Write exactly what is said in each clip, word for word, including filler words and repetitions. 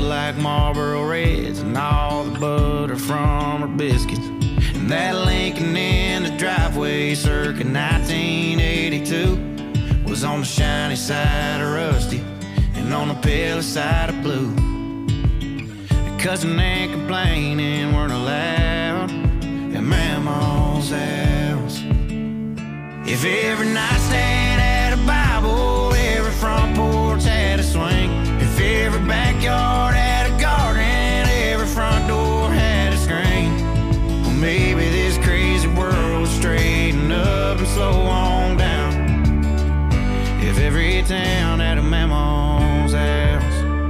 like Marlboro Reds and all the butter from her biscuits. And that Lincoln in the driveway circa nineteen eighty-two was on the shiny side of rusty and on the pale side of blue. Cussing and complaining weren't allowed at Mama's house. If every nightstand had a Bible, every front porch had a swing, if every backyard had a garden, every front door had a screen, well, maybe this crazy world would straighten up and slow on down if every town had a Mama's house.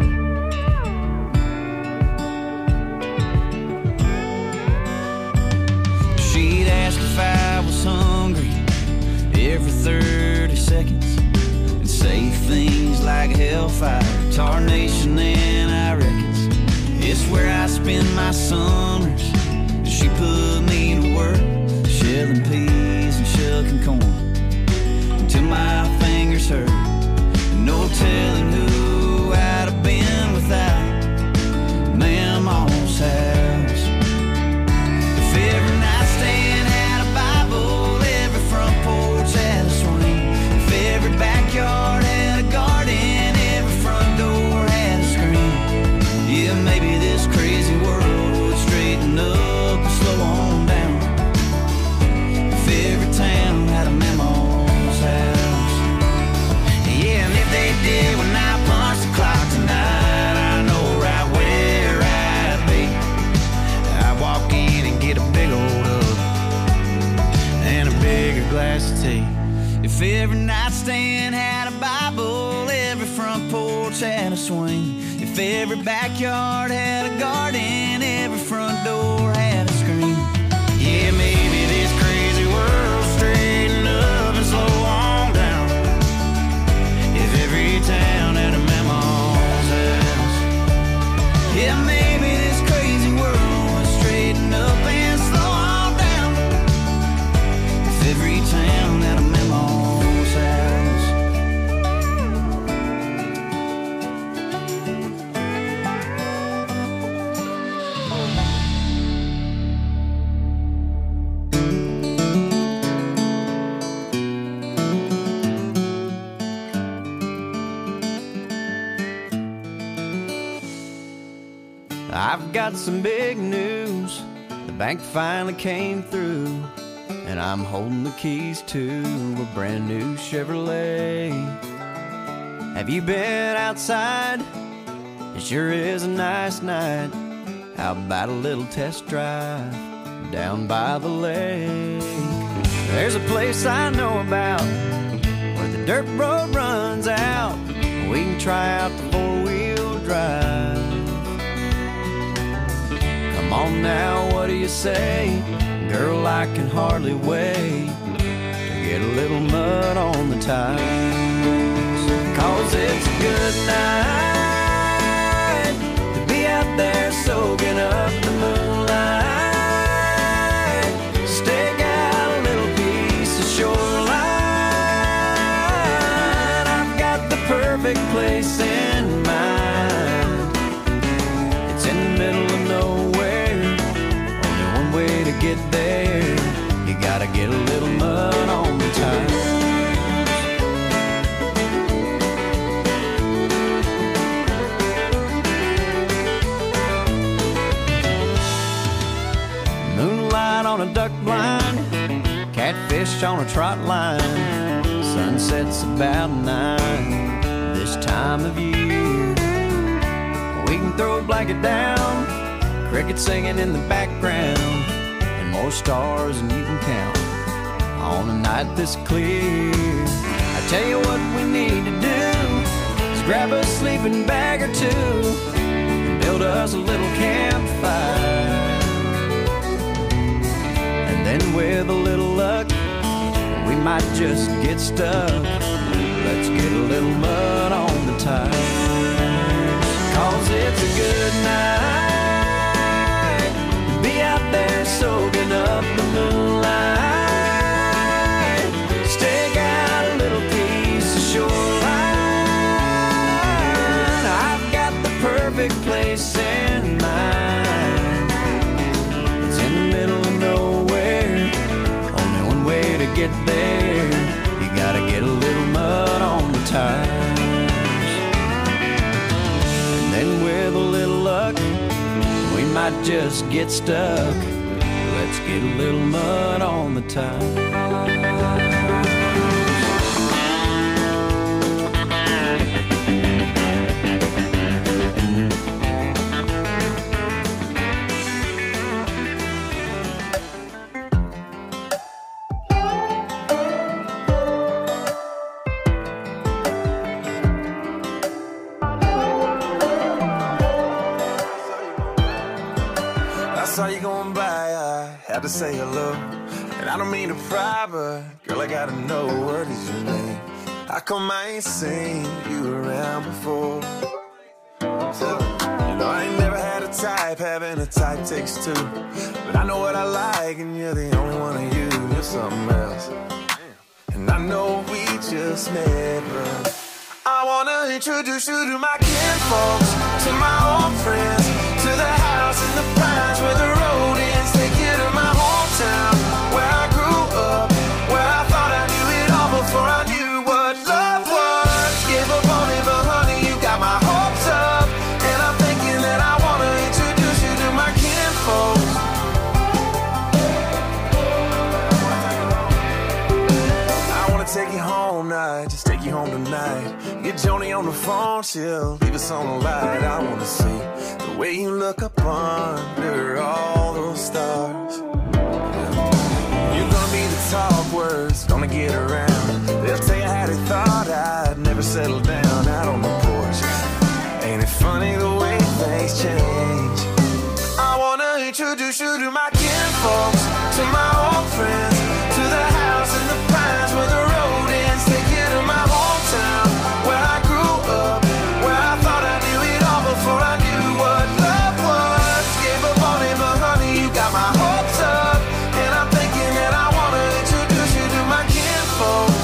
She'd ask if I was hungry every thirty seconds and say things like hellfire, tarnation, and I reckons it's where I spend my summers. She put me to work shelling peas and shucking corn until my fingers hurt. No telling who I'd have been without Mama's house. If every nightstand had a Bible, every front porch had a swing, if every backyard had a garden, every front door had a screen, yeah, maybe this crazy world would straighten up and slow on down if every town had a Mama's house. Yeah, and if they did when I punched the clock tonight, I know right where I'd be. I'd walk in and get a big old hug and a bigger glass of tea. If every nightstand had a Bible, every front porch had a swing, if every backyard had a garden, every front door had a screen, yeah, maybe this crazy world straighten up and slow on down if every town had a Mama's house. Yeah, maybe this crazy world would straighten up and slow on down if every town had a Mama's house. I've got some big news. The bank finally came through, and I'm holding the keys to a brand new Chevrolet. Have you been outside? It sure is a nice night. How about a little test drive down by the lake? There's a place I know about where the dirt road runs out. We can try out the four-wheel drive. Come on now, what do you say? Girl, I can hardly wait to get a little mud on the tires. Cause it's a good night to be out there soaking up the moonlight. Stake out a little piece of shoreline. I've got the perfect place in mind. It's in the middle of nowhere. Way to get there, you gotta get a little mud on the tires. Moonlight on a duck blind, catfish on a trot line. Sunset's about nine this time of year. We can throw a blanket down, crickets singing in the background, and more stars than you can count on a night this clear. I tell you what we need to do is grab a sleeping bag or two and build us a little campfire. And then with a little luck, we might just get stuck. Let's get a little mud on the tires. Cause it's a good night to be out there soaking up the moonlight. Stake out a little piece of shoreline. I've got the perfect place place in mind. It's in the middle of nowhere, only one way to get there. You gotta get a little mud on the tires. And then with a little luck, we might just get stuck. Let's get a little mud on the tires. To say hello, and I don't mean to pry, but girl, I gotta know what is your name. How come I ain't seen you around before? So, you know I ain't never had a type, having a type takes two. But I know what I like, and you're the only one of you. You're something else, and I know we just met, but I wanna introduce you to my kinfolks, to my old friends, to the house in the pines where the road ends. Take you to my hometown, where I grew up, where I thought I knew it all before I knew what love was. Give up on me, but honey, you got my hopes up, and I'm thinking that I wanna introduce you to my kinfolks. I wanna take you home now, just take you home tonight. Get Joni on the phone, she'll leave us on the light. I wanna see the way you look up under all those stars. You're gonna be the talk words, gonna get around. They'll tell you how they thought I'd never settle down out on the porch. Ain't it funny the way things change? I wanna introduce you to my kinfolks, to my old friends, to the house in the pines where the road ends. Take you to my hometown, where I grew up, where I thought I knew it all before I knew what love was. Gave up on it, but honey, you got my hopes up, and I'm thinking that I wanna introduce you to my kinfolks.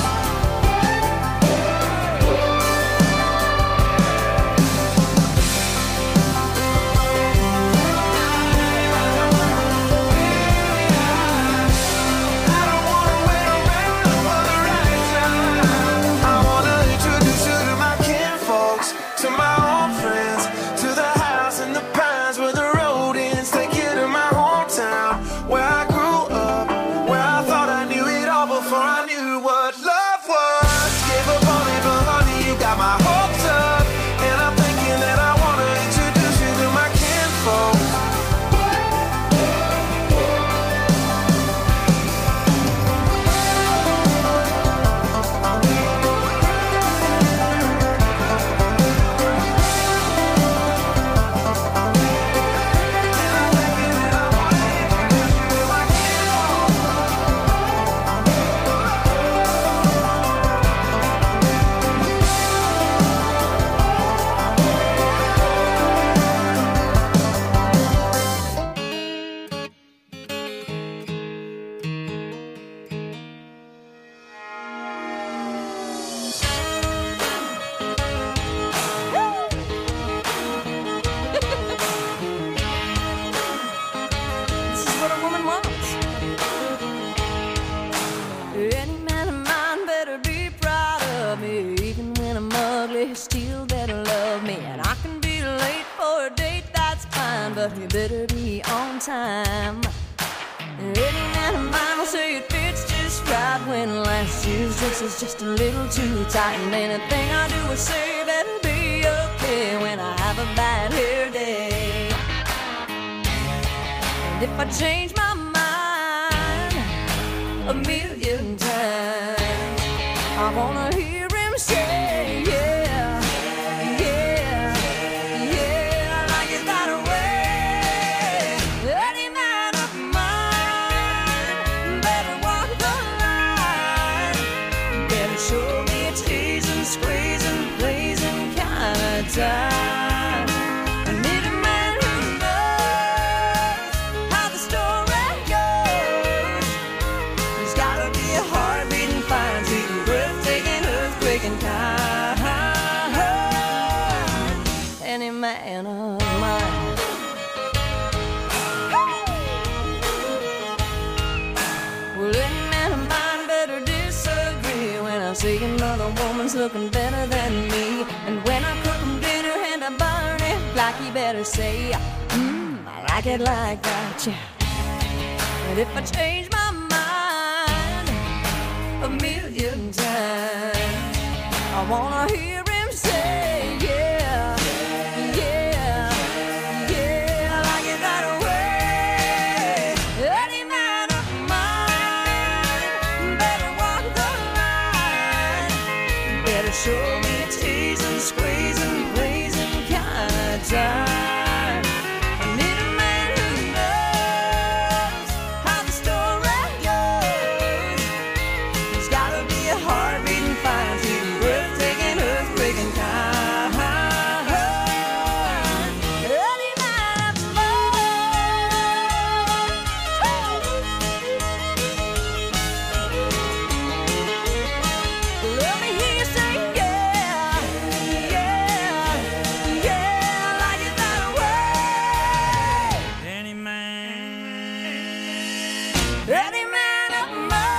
You better be on time. Any man of mine will say it fits just right when last year's dress is just a little too tight. And anything I do or say better be okay when I have a bad hair day. And if I change my mind a million times, I wanna hear him say, yeah, yeah, yeah, I like it that way. Any man of mine better walk the line, better show me a teasing, squeezing, blazing kind of time. I need a man who knows how the story goes. There's gotta be a heart beating fine, sweet and breathtaking looking better than me. And when I cook him dinner and I burn it, like he better say, mmm, I like it like that, yeah. And if I change my mind a million times, I wanna hear him say, yeah, yeah, yeah, I like it that way. Any man of mine better walk the line, better show me a teasing, squeezing, pleasing kind of time. I need a man who knows how the story goes. There's gotta be a heart beating fine, sweet, breathtaking, earthquaking kind. Any man of mine. Let me hear you say, yeah, yeah, yeah, I like it that way. Any man, Any man of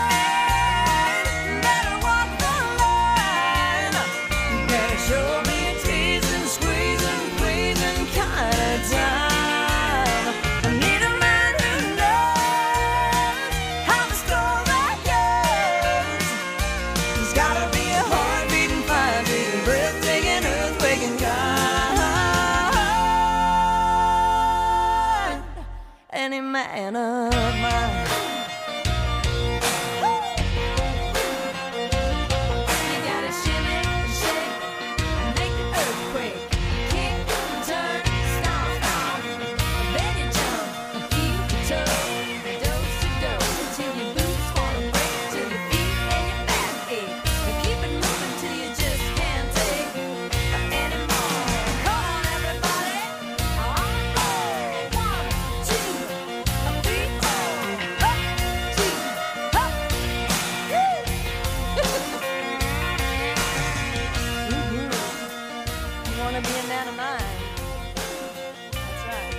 mine better walk the line, better show me a teasing, squeezing, pleasing kind of time. I need a man who knows how the story goes. There's gotta be a heart beating, fire beating, breathtaking, earthquaking kind. Any man of mine. You gotta shimmy, shake, and make the earthquake. Kick, turn, stomp, stomp. Then you jump, and keep your toe. Dose to dose until your boots wanna break, till your feet and your back ache. And keep it moving till you just can't take anymore. Come on, everybody, on the floor. One, two, three, four. Up, two, up. Woo! Mhm. You wanna be a man of mine? That's right.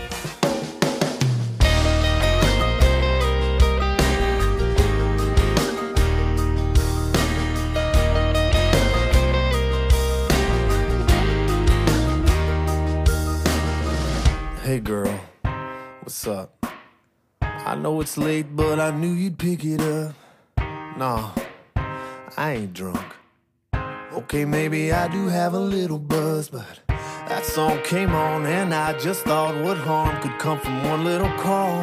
Hey girl, what's up? I know it's late, but I knew you'd pick it up. Nah, I ain't drunk. Okay, maybe I do have a little buzz, but that song came on and I just thought what harm could come from one little call.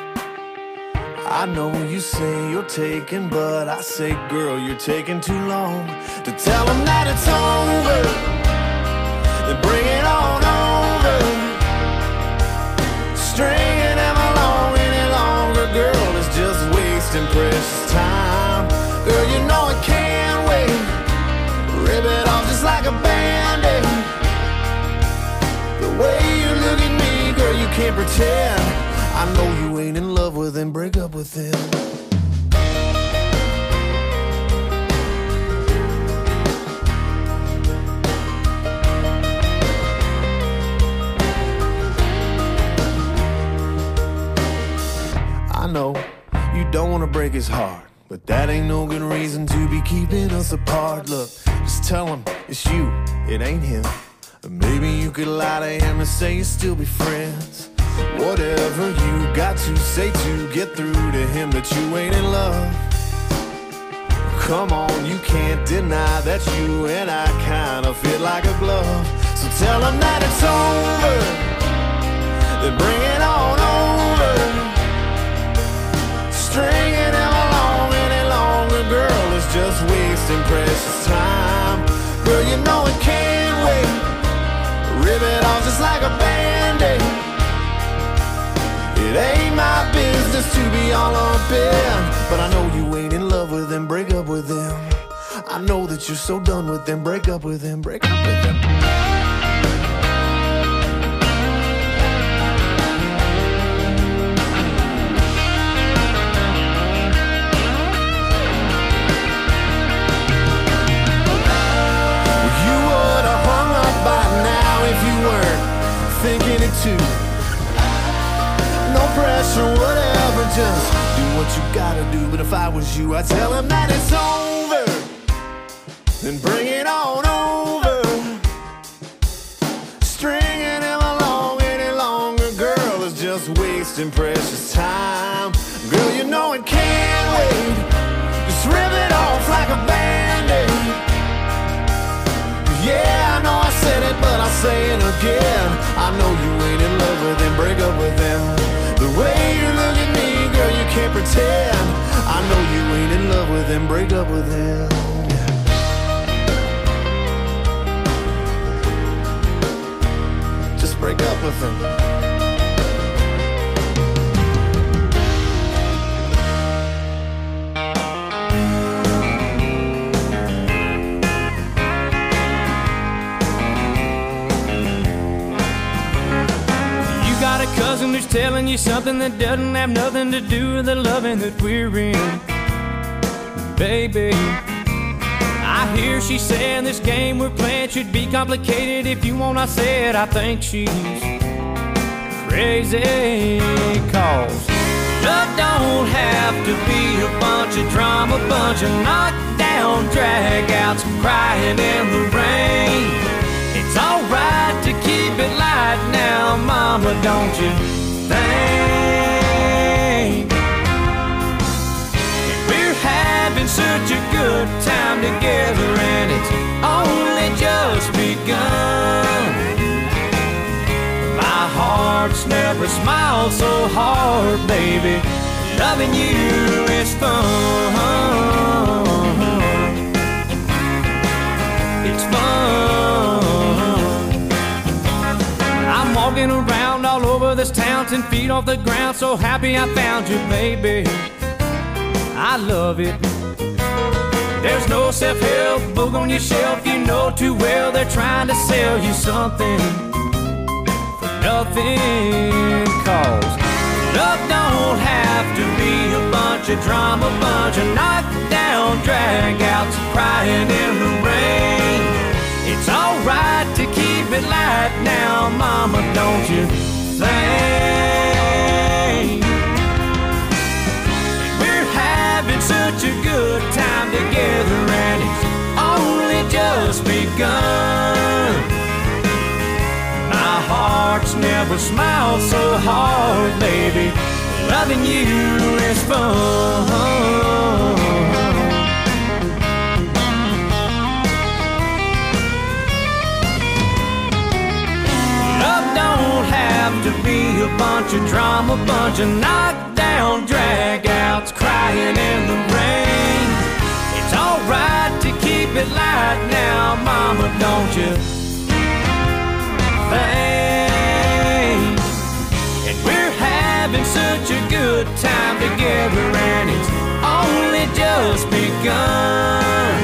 I know you say you're taking, but I say, girl, you're taking too long to tell them that it's over. Then bring it on over. Stringing them along any longer, girl, is just wasting precious time. Girl, you know it can't wait. Rip it off just like a band-aid. The way you look at me, girl, you can't pretend. I know you ain't in love with him, break up with him. I know you don't wanna break his heart, but that ain't no good reason to be keeping us apart. Look, just tell him it's you, it ain't him. Or maybe you could lie to him and say you still be friends. Whatever you got to say to get through to him that you ain't in love. Come on, you can't deny that you and I kinda fit like a glove. So tell him that it's over, then bring it on over. Stringing him along any longer, girl, is just wasting precious time. Girl, you know it can't wait. Rip it off just like a band-aid. It ain't my business to be all up in, but I know you ain't in love with him, break up with him. I know that you're so done with him, break up with him, break up with him. Too. No pressure, whatever, just do what you gotta do. But if I was you, I'd tell him that it's over, then bring it on over. Stringing him along any longer, girl, is just wasting precious time. Girl, you know it can't wait. Just rip it off like a Band-Aid. Yeah, I know I said it, but I'll say it again. I know you ain't in love with him, break up with him. The way you look at me, girl, you can't pretend. I know you ain't in love with him, break up with him. Just break up with him. Got a cousin who's telling you something that doesn't have nothing to do with the loving that we're in. Baby, I hear she saying this game we're playing should be complicated. If you want, I said I think she's crazy. Cause love don't have to be a bunch of drama, bunch of knockdown drag-outs, crying in the rain. It's alright to keep it light now, mama, don't you think? We're having such a good time together, and it's only just begun. My heart's never smiled so hard, baby. Loving you is fun. It's fun. I'm walking around all over this town, ten feet off the ground, so happy I found you, baby. I love it. There's no self-help book on your shelf, you know too well they're trying to sell you something for nothing. Cause love don't have to be a bunch of drama, bunch of knockdown drag-outs, crying in the rain. It's alright to keep it light now, mama, don't you think? We're having such a good time together, and it's only just begun. My heart's never smiled so hard, baby. Loving you is fun. To be a bunch of drama, bunch of knockdown drag-outs, crying in the rain. It's alright to keep it light now, mama, don't you think? And we're having such a good time together, and it's only just begun.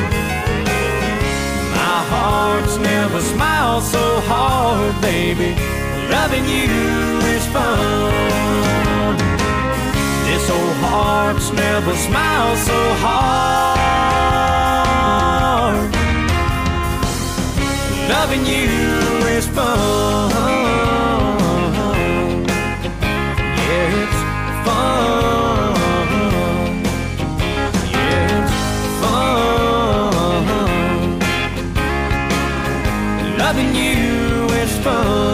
My heart's never smiled so hard, baby. Loving you is fun. This old heart's never smiled so hard. Loving you is fun. Yeah, it's fun. Yeah, it's fun. Loving you is fun.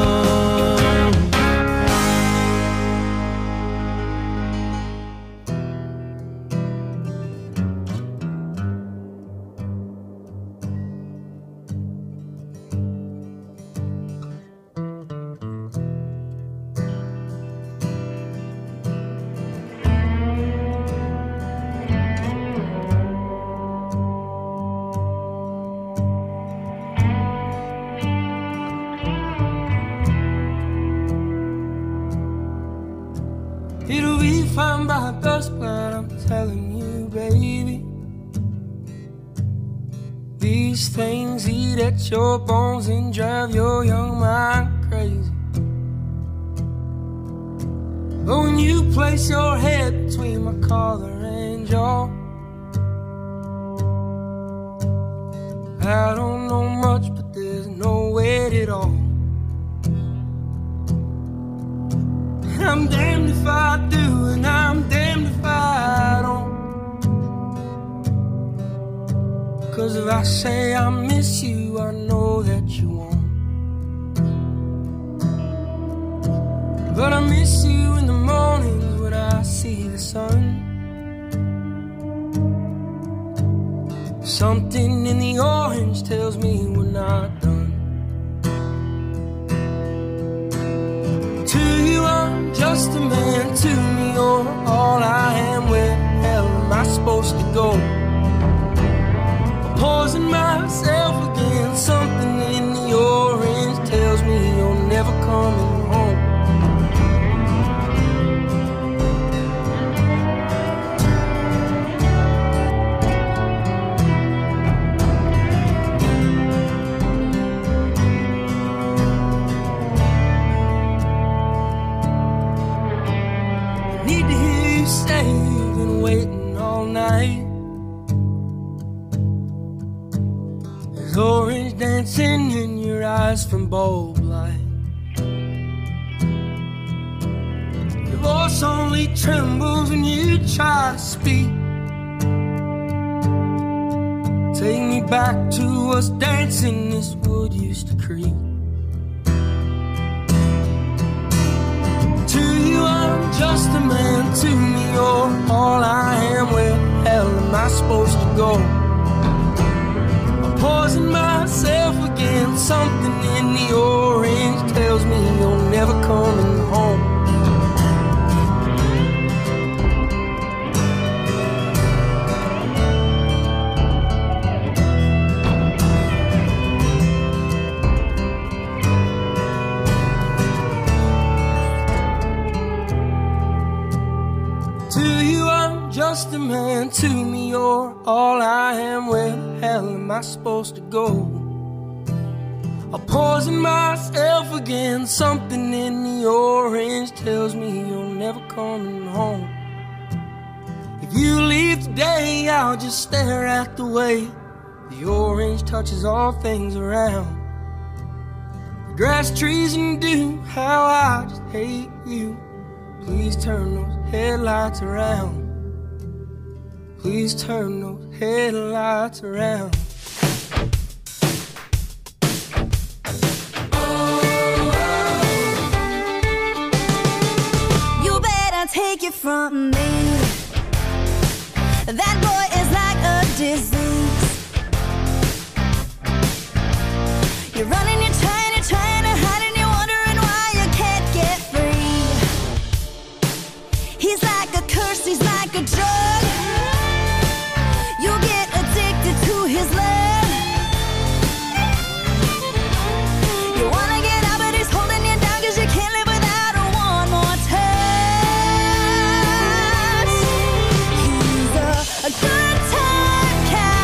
It'll be fine by dusk, but I'm telling you, baby, these things eat at your bones and drive your young mind crazy. But when you place your head between my collar and jaw, I don't know much, but there's no weight at all. I'm damned if I do, and I'm damned if I don't. 'Cause if I say I miss you, I know that you won't. But I miss you in the mornings when I see the sun. Something in the orange tells me we're not done. To you I'm just a man, to me you're all I am. Where the hell am I supposed to go? I'm pausing myself again. Something in the orange tells me you're never coming home. Say you've been waiting all night. There's orange dancing in your eyes from bulb light. Your voice only trembles when you try to speak. Take me back to us dancing this wood used to creep. I'm just a man, to me you're all I am. Where the hell am I supposed to go? I'm pausing myself again. Something in the orange tells me you're never coming home. Just a man, to me you're all I am. Where the hell am I supposed to go? I'm pausing myself again. Something in the orange tells me you're never coming home. If you leave today, I'll just stare at the way the orange touches all things around. The grass, trees, and dew, how I just hate you. Please turn those headlights around. Please turn those headlights around. You better take it from me. That boy is like a disease. You're running, you're trying, you're trying to hide, and you're wondering why you can't get free. He's like a curse, he's like a drug. You get addicted to his love. You wanna get out, but he's holding you down, 'cause you can't live without her one more touch. He's a, a good time cat.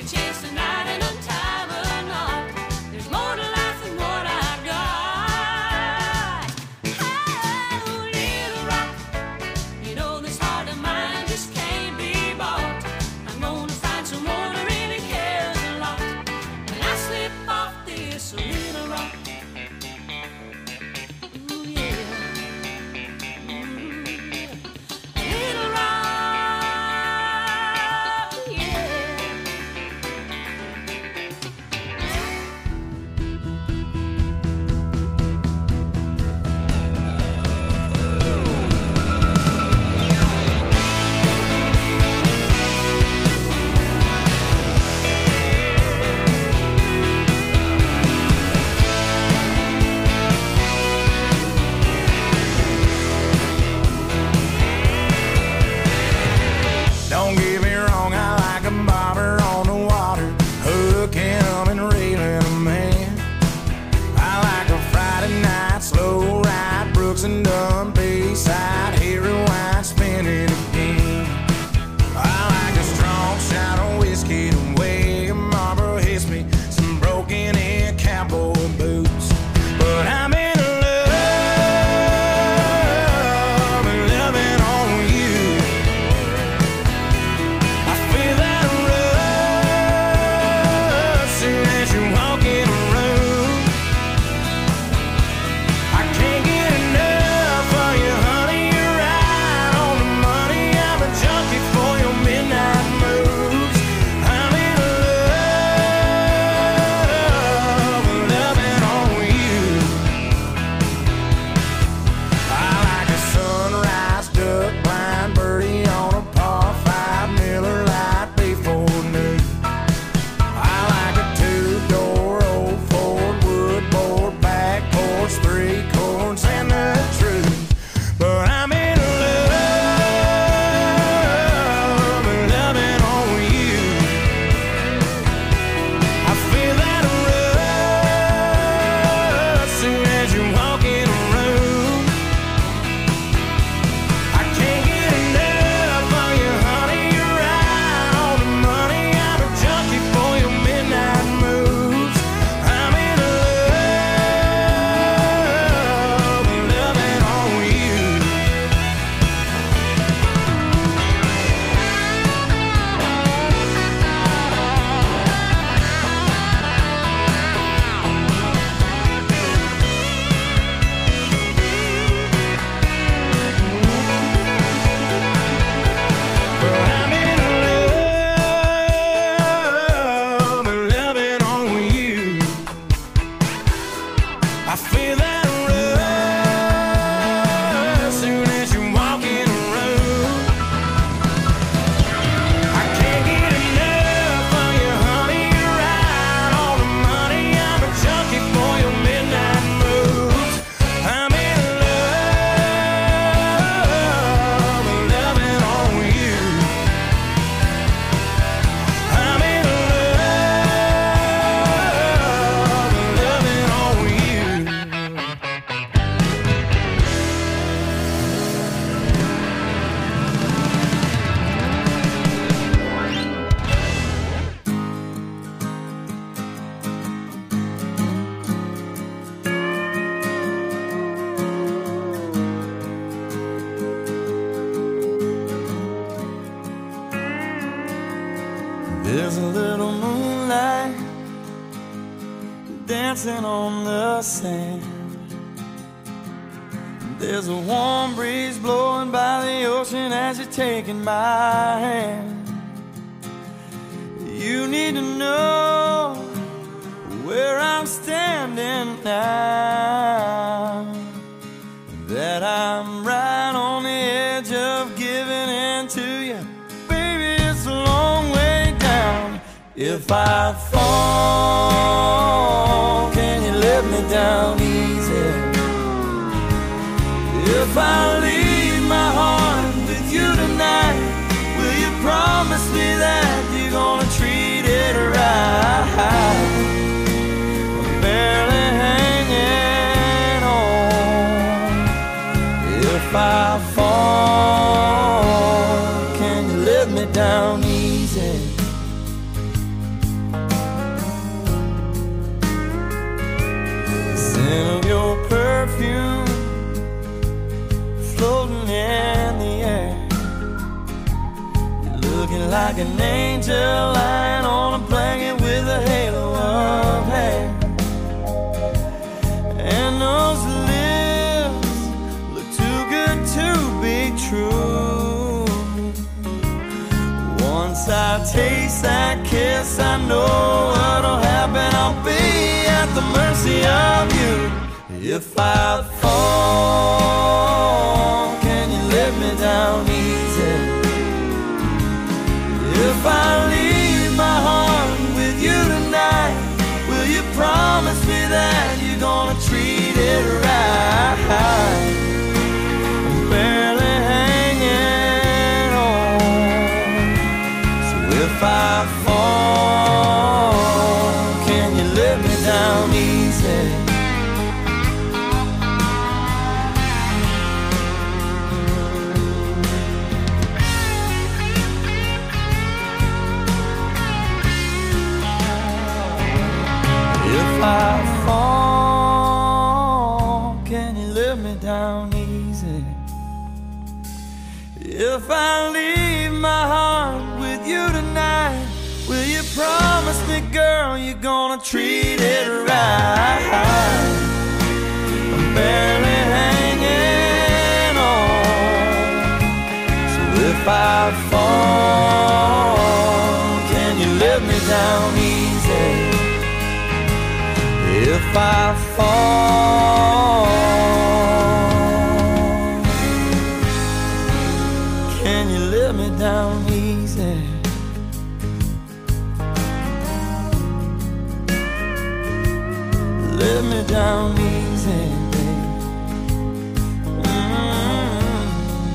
chance tonight and untie the knot. There's more to life than what I got. Oh, little rock, you know this heart of mine just can't be bought. I'm gonna find someone who really cares a lot when I slip off this little rock. Ooh, yeah. Little rock, yeah. Don't get me wrong, I like a bobber on the water, hooking 'em and reeling 'em in. I like a Friday night slow ride, Brooks and Dunn Bayside, hear a wine spin it again. I like a strong shot of whiskey to weigh, Marlboro hits me, some broken in cowboy boots. But I'm in love and loving on you. I feel that rush soon as you walk in the room. I can't get enough of you, honey. You're right on the money. I'm a junkie for your midnight moves. I'm in love and loving on you. I like a sunrise, duck blind, birdie on a par five, Miller Lite before noon. I like a two-door old Ford, wood board, back porch, three chords, and the truth. But I'm in love and loving on you. I feel that rush soon as you walk in the room. I can't get enough of you, honey. You're right on the money. I'm a junkie for your midnight moves. I'm in love and loving on you. But I'm in love and loving on you. I feel that rush soon as you walk in the room. I can't get enough of you, honey. You're right on the money. I'm a junkie for your midnight moves. I'm in love and loving on you. I'm in love and loving on you. There's a little moonlight dancing on the sand. There's a warm breeze blowing by the ocean as you're taking my hand. You need to know where I'm standing now, that I'm right on the edge of giving in to you. Baby, it's a long way down. If I fall, can you let me down easy? If I leave my heart with you tonight, will you promise me that you're gonna treat it right? I'm barely hanging on. If I fall, can you let me down easy? like an angel lying on a blanket with a halo of hair. And those lips look too good to be true. Once I taste that kiss, I know what'll happen. I'll be at the mercy of you. If I fall, can you let me down easy? If I leave my heart with you tonight, will you promise me that you're gonna treat it right? I'm barely hanging on. So if I fall, can you let me down easy? If I fall, can you let me down easy? If I leave my heart with you tonight, will you promise me, girl, you're gonna treat it right? I'm barely hanging on. So if I fall, can you let me down easy? If I fall, can you let me down easy? Let me down easy, babe. Mm-hmm.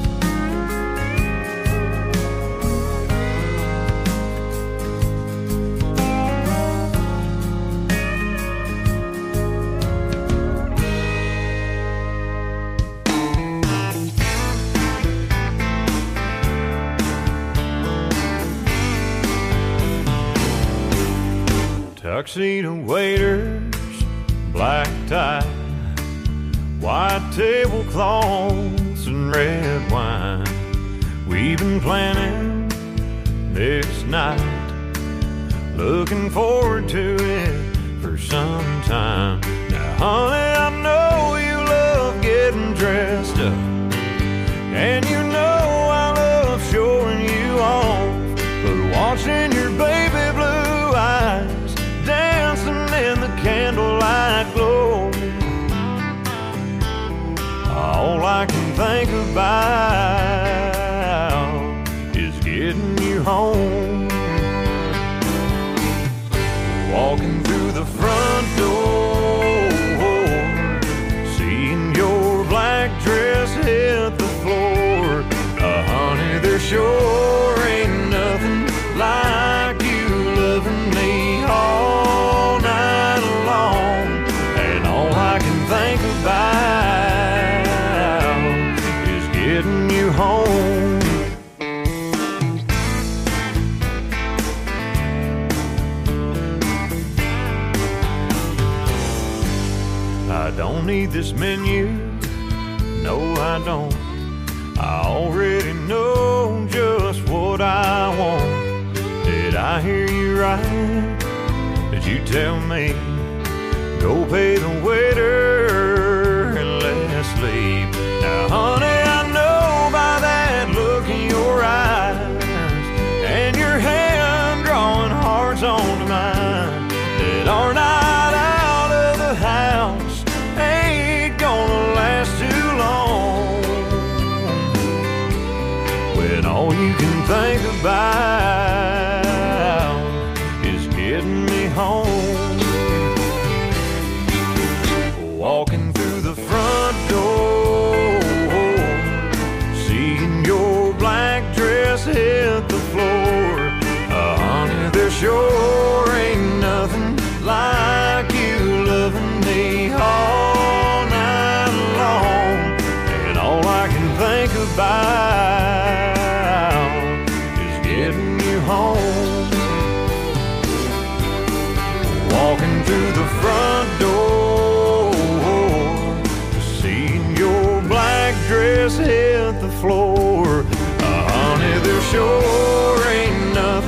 Tuxedo waiters, black tie, white tablecloths and red wine. We've been planning this night, looking forward to it for some time. Now, honey, I know you love getting dressed up, and you know I love showing you off, but watching your baby blue eyes dancing in the candlelight glow, all I can think about is getting you home. Walking through the front door, seeing your black dress hit the floor. Uh, honey, there sure ain't nothing like you loving me all night long. And all I can think about is getting you home. I don't need this menu, no I don't. I already know just what I want. Did I hear you right? Did you tell me, go pay the waiter and let's leave? Now honey, I know by that look in your eyes and your hand drawing hearts onto mine, that our night out of the house ain't gonna last too long, when all you can think about is getting me home. Walking through the front door, seeing your black dress hit the floor. Uh, honey, there sure ain't nothing like you loving me all night long. And all I can think about is getting you home. Walking through the front door, seeing your black dress hit the floor. Uh, honey, there sure ain't nothing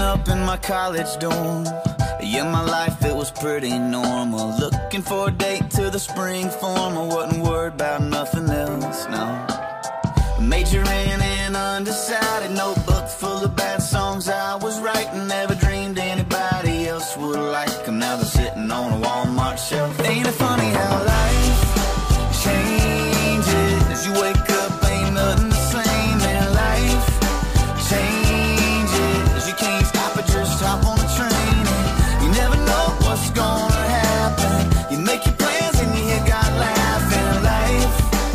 up in my college dorm. Yeah, my life, it was pretty normal. Looking for a date to the spring form. I wasn't worried about nothing else, no. Majoring in undecided, notebook full of bad songs I was writing. Never dreamed anybody else would like them. Now they're sitting on a Walmart shelf. Ain't it funny how life changes? You wake up, ain't nothing the same. And life changes. You can't stop it, just hop on the train. And you never know what's gonna happen. You make your plans and you hear God laughing. Life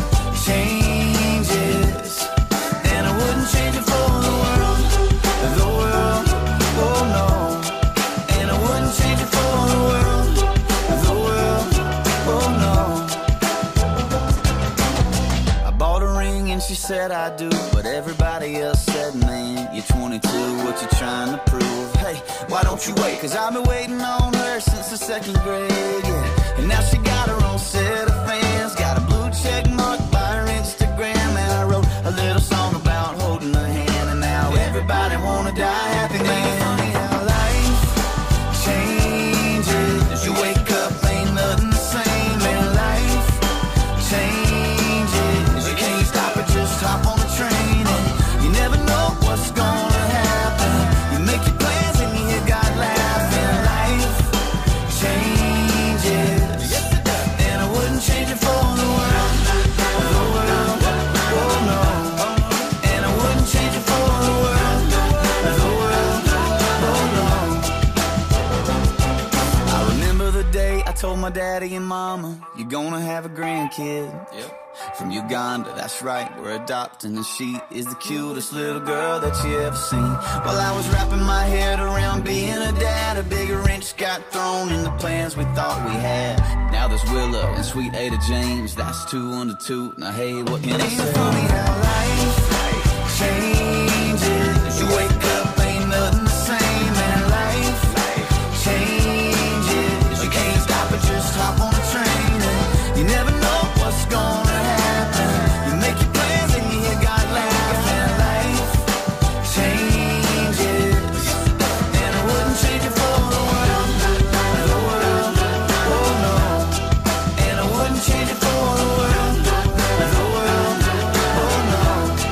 changes, and I wouldn't change it for the world. The world, oh no. And I wouldn't change it for the world. The world, oh no. I bought a ring and she said I do, but everybody else said, man, you're twenty-two, what you trying to prove? Hey, why don't you wait? Cause I've been waiting on her since the second grade, yeah. And now she got her own set of fans, got a blue check mark by her Instagram. And I wrote a little song about holding her hand, and now everybody wanna die happy, man. Funny how life changes. You wake up, ain't nothing the same. And life changes. You can't stop it, just hop on the train. And you never know what's gonna happen. You make your plans and you hear God laughing. Life changes, and I wouldn't change it for the world. The world, oh no. And I wouldn't change it for the world. The world, oh no. I remember the day I told my daddy and mama, you're gonna have a grandkid. Yep. From Uganda, that's right, we're adopting, and she is the cutest little girl that you ever seen. While I was wrapping my head around being a dad, a big wrench got thrown in the plans we thought we had. Now there's Willa and sweet Ada James, that's two under two. Now hey, what can I say? Ain't it funny how life changes? You wake up, ain't nothing the same. And life changes. You can't stop it, just hop on the train. And you never know what's gonna happen. You make your plans and you hear God laughing. Life changes, and I wouldn't change it for the world. The world, oh no. And I wouldn't change it for the world. The world, oh no.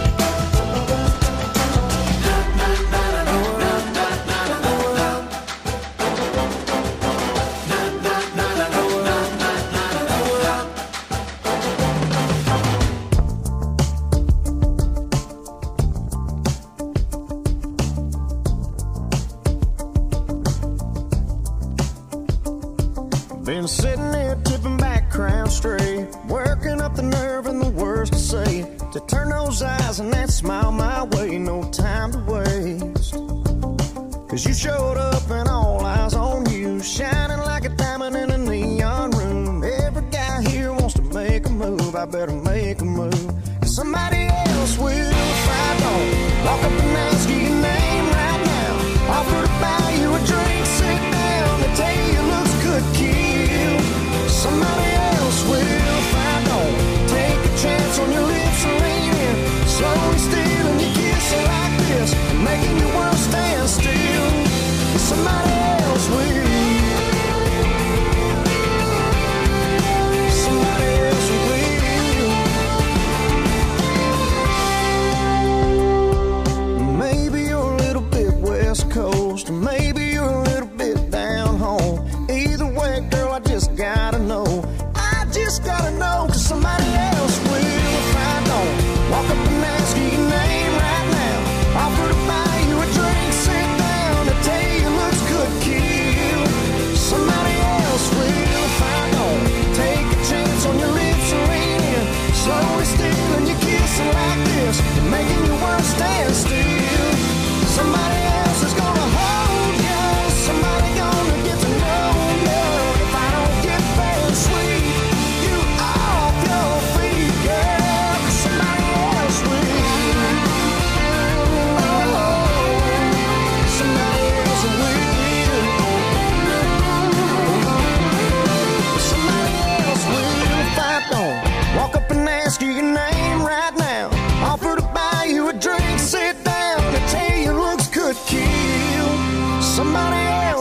Been sitting there tipping back, crown straight, working up the nerve and the words to say, to turn those eyes and that smile my way. No time to waste, cause you showed up and all eyes on you, shining like a diamond in a neon room. Every guy here wants to make a move, I better make a move, cause somebody else will if I don't. Walk up and ask you your name right now, offer to buy you a drink, sit down, they tell you you looks good, kid. Somebody else will if I don't. Take a chance on your lips and lean in, slowly stealing your kiss like this, and making your world stand still. Somebody else will. Somebody else will.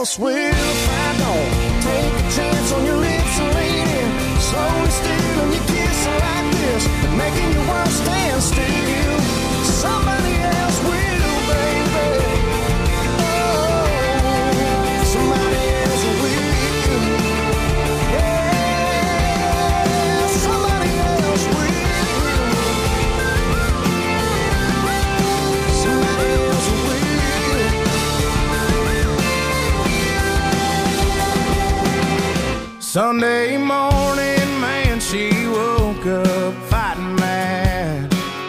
else will if I don't take a chance on your lips and lean in, slowly stealing your kiss like this, and making your world stand still. Somebody else will, baby. Oh, somebody else will. Yeah, somebody else will. Somebody else will. Sunday morning, man, she woke up fighting mad,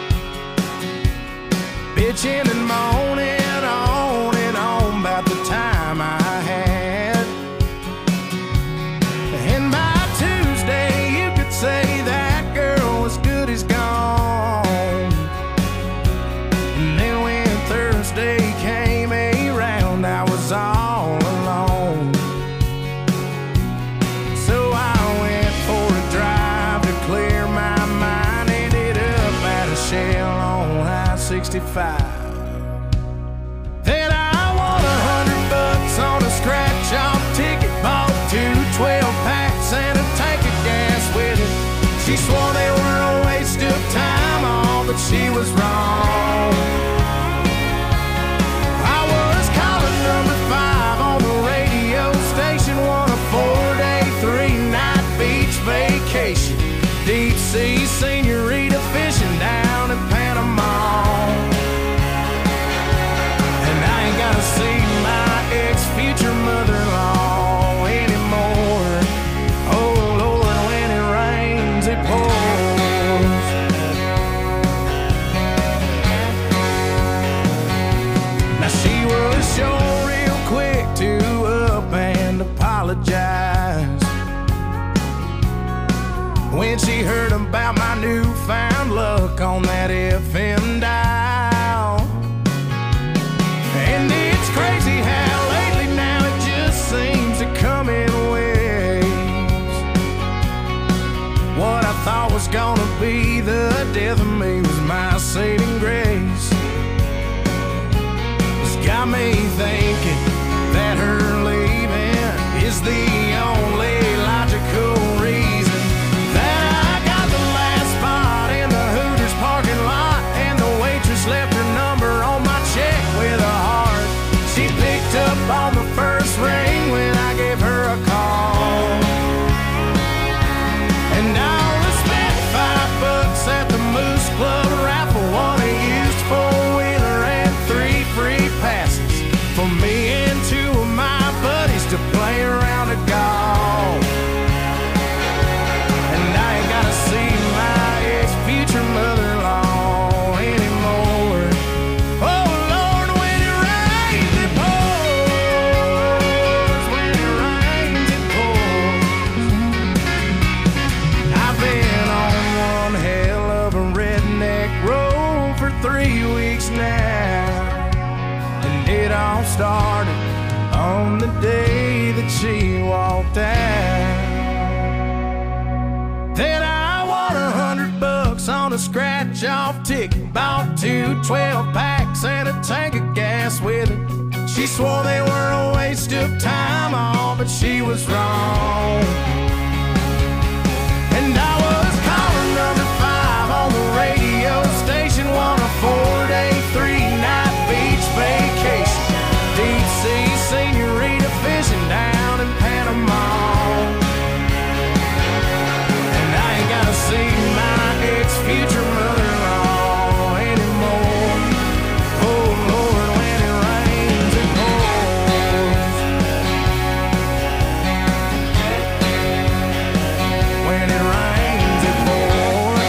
bitching and moaning on and on about the time I had. And by Tuesday, you could say that girl was good as gone. And then when Thursday came around, I was all alone. So I went for a drive to clear my mind, ended up at a Shell on I sixty-five. Then I won a hundred bucks on a scratch-off ticket, bought two twelve-packs and a tank of gas with it. She swore they were a waste of time, all, but she was wrong. I was calling number five on the radio station, won a four-day, three-night beach vacation, deep-sea senorita fishing down in Panama. And I ain't gotta see my ex-future mother-in-law anymore. Oh Lord, when it rains, it pours. Now she was sure real quick to up and apologize when she heard about my newfound luck on that F M dial. And it's crazy how lately now it just seems to come in waves. What I thought was gonna be the death of me was my saving grace. It's got me thinking that her leaving is the only logical reason that I got the last spot in the Hooters parking lot, and the waitress left her number on my check with a heart. She picked up on the first ring when I gave her a call. And I only spent five bucks at the Moose Club raffle, won a used four-wheeler and three free passes for me and two of my buddies to play around a golf. And I ain't gotta see my ex-future mother-in-law anymore. Oh Lord, when it rains, it pours. When it rains, it pours. I've been on one hell of a redneck road for three weeks now, and it all started on the day that she walked out. Then I won a hundred bucks on a scratch-off ticket, bought two twelve-packs and a tank of gas with it. She swore they were a waste of time, all, but she was wrong. And I was calling number five on the radio station, won a four-day, three-night beach vacation, deep-sea senorita fishing down in Panama. And I ain't gotta see my ex-future mother-in-law anymore. Oh Lord, when it rains, it pours. When it rains, it pours.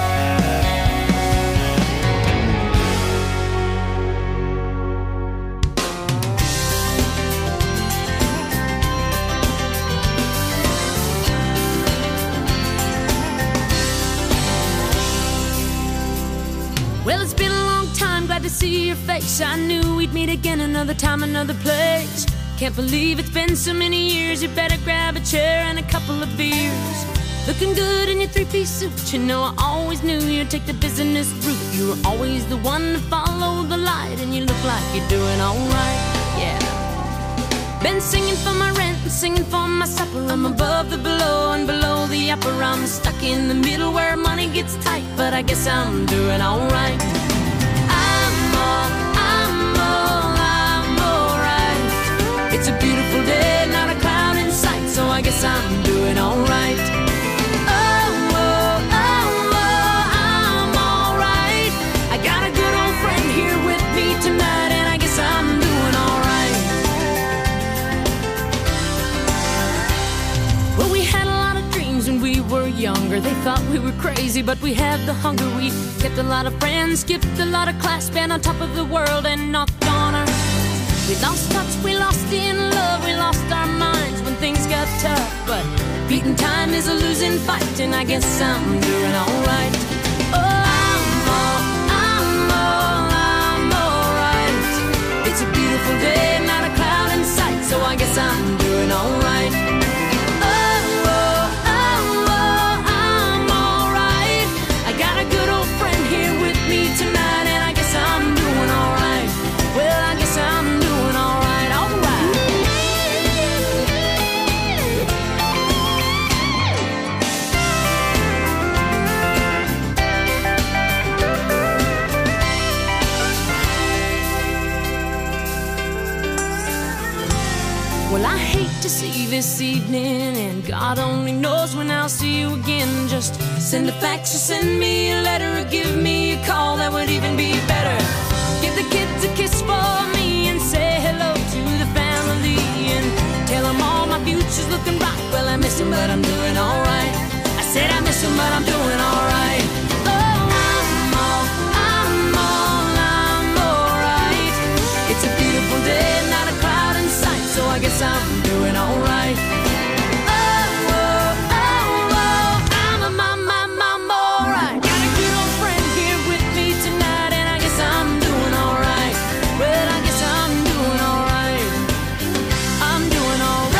Well, it's been a long time, glad to see your face. I knew we'd meet again another time, another place. Can't believe it's been so many years. You better grab a chair and a couple of beers. Looking good in your three-piece suit. You know I always knew you'd take the business route. You were always the one to follow the light, and you look like you're doing alright, yeah. Been singing for my rent and singing for my supper. I'm above the below and below the upper. I'm stuck in the middle where money gets tight, but I guess I'm doing alright. I'm all, I'm all, I'm alright. It's a beautiful day, not a cloud in sight, so I guess I'm doing alright. Oh, oh, oh, oh, I'm alright. I got a good old friend here with me tonight, and I guess I'm doing alright. Well, we had a lot of dreams when we were younger. They thought we were crazy, but we had the hunger. We kept a lot of friends, skipped a lot of class, been on top of the world and knocked on her. We lost touch, we lost in love, we lost our minds when things got tough. But beating time is a losing fight, and I guess I'm doing alright. Oh, I'm all, I'm all, I'm alright. It's a beautiful day, not a cloud in sight, so I guess I'm doing alright. Oh, oh, oh, oh, I'm alright. I got a good old friend here with me tonight, and I guess I'm doing alright. Well, I guess I'm doing alright, alright. Well, I hate to see this evening, and God only knows when I'll see you again. Just send a fax or send me a letter, or give me a call, that would even be better. Give the kids a kiss for me and say hello to the family, and tell them all my future's looking bright. Well, I miss them, but I'm doing alright. I said I miss them, but I'm doing alright. Oh, I'm all, I'm all, I'm alright. It's a beautiful day, not a cloud in sight, so I guess I'm doing alright. Oh, oh, oh, oh, I'm a my, my, I'm alright. Got a good old friend here with me tonight, and I guess I'm doing alright. Well, I guess I'm doing alright. I'm doing alright.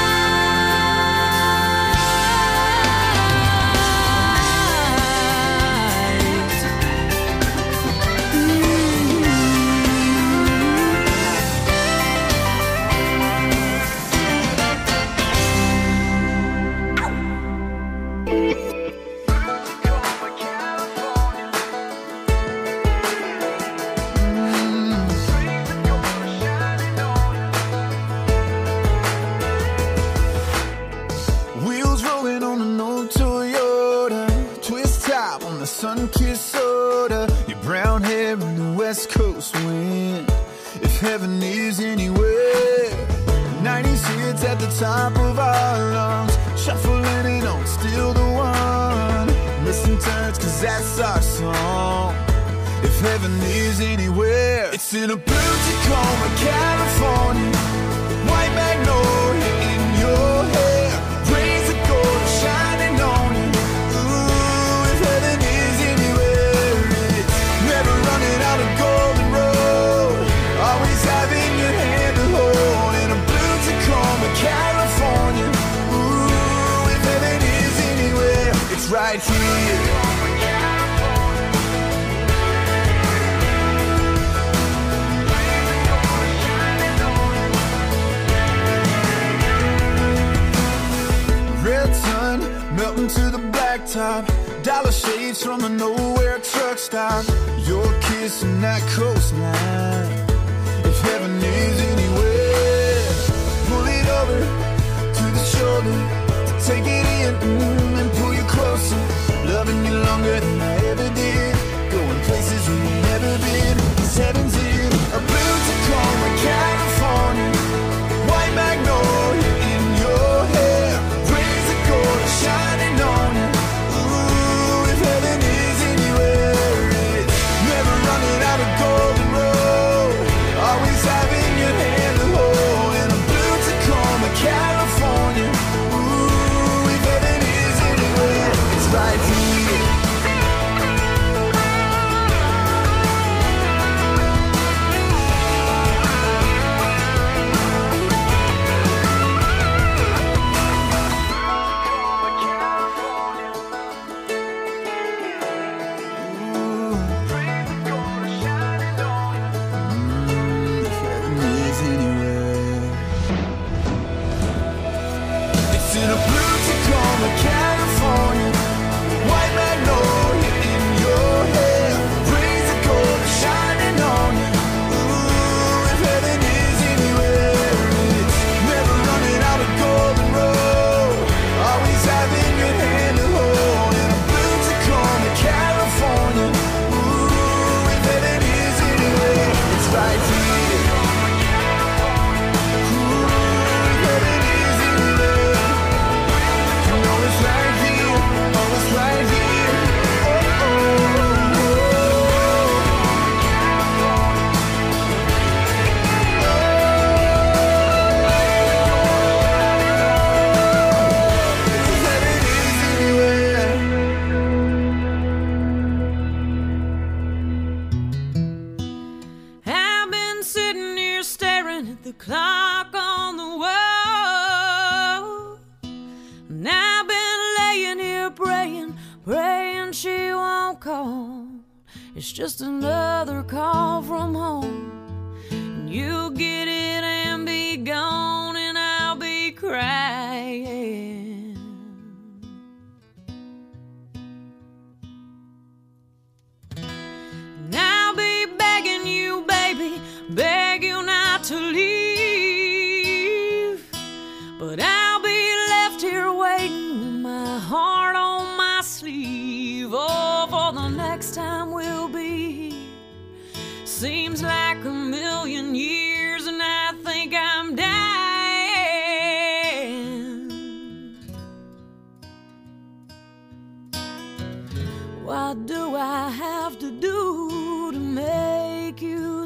Wheels rolling on an old Toyota, twist top on the sun-kissed soda, your brown hair in the west coast wind. If heaven is anywhere, nineties hits at the top of our lungs, shuffling it on, still the one. Missing turns, cause that's our song. If heaven is anywhere, it's in a blue Tacoma, California, white magnolia in your hair, rays of gold shining on you. Ooh, if heaven is anywhere, it's never running out of golden road, always having your hand to hold. In a blue Tacoma, California. Ooh, if heaven is anywhere, it's right here. Red sun melting to the blacktop, dollar shades from a nowhere truck stop, your kiss and that coastline. If heaven is anywhere, pull it over to the shoulder to take it in, mm, and pull you closer, loving you longer than I ever did, going places we ain't never been. Cause heaven's in a blue Tacoma, California, white magnolia in your hair, rays of gold shining on you. Ooh, if heaven is anywhere, it's never running out of golden road, always having your hand to hold. In a blue Tacoma, California. Ooh, if heaven is anywhere, it's right here. In a blue Tacoma, California, white magnolia in your hair, breeze of gold shining on you. Ooh, if heaven is anywhere, it's never running out of golden road, always having your hand to hold. In a blue Tacoma, California, ooh, if heaven is anywhere, it's right here. The clock on the wall, and I've been laying here praying, praying she won't call. It's just another call from home, and you'll get it and be gone, and I'll be crying. And I'll be begging you, baby, beg you not to leave, but I'll be left here waiting with my heart on my sleeve. Oh, for the next time we'll be here seems like a million years, and I think I'm dying. What do I have to do to make you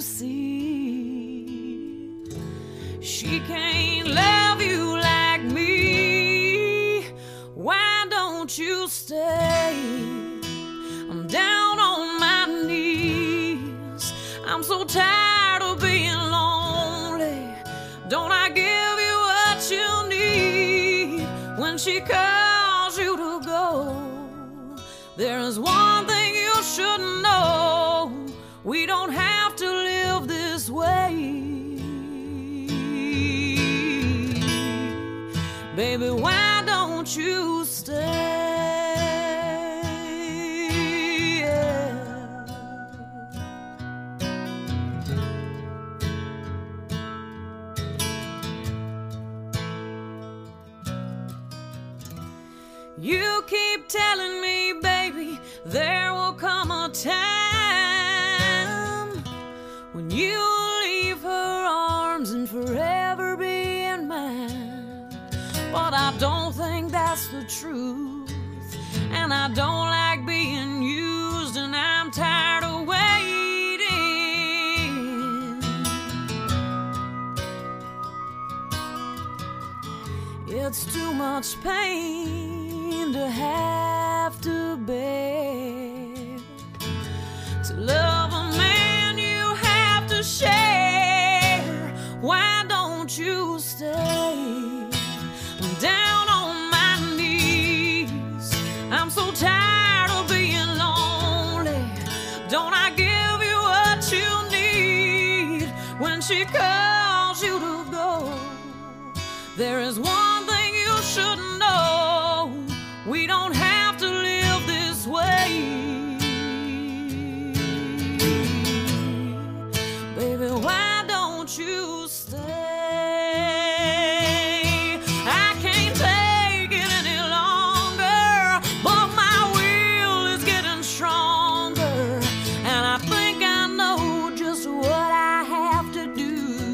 see she can't love you like me? Why don't you stay? I'm down on my knees, I'm so tired of being lonely. Don't I give you what you need when she calls you to go? There's one thing you should know, we don't have to live this way. Baby, why don't you stay? You keep telling me, baby, there will come a time when you'll leave her arms and forever be in mine. But I don't think that's the truth, and I don't like being used, and I'm tired of waiting. It's too much pain to have to bear, to love a man you have to share. Why don't you stay? I'm down on my knees, I'm so tired of being lonely. Don't I give you what you need when she calls you to go? There is one thing you should know, we don't have to live this way. Baby, why don't you stay? I can't take it any longer, but my will is getting stronger, and I think I know just what I have to do.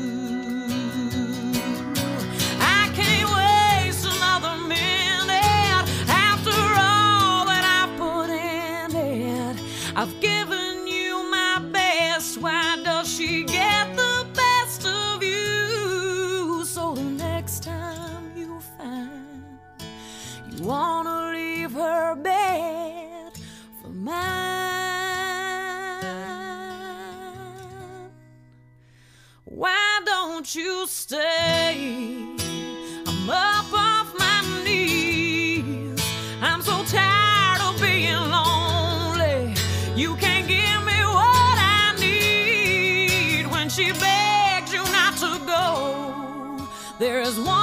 I can't waste another minute after all that I've put in it. I've given you my best, why does she get the best of you? So the next time you find you wanna leave her bed for mine, why don't you stay? I'm up off my knees, I'm so tired of being lonely. You can't give me what I need when she begs you not to go. There is one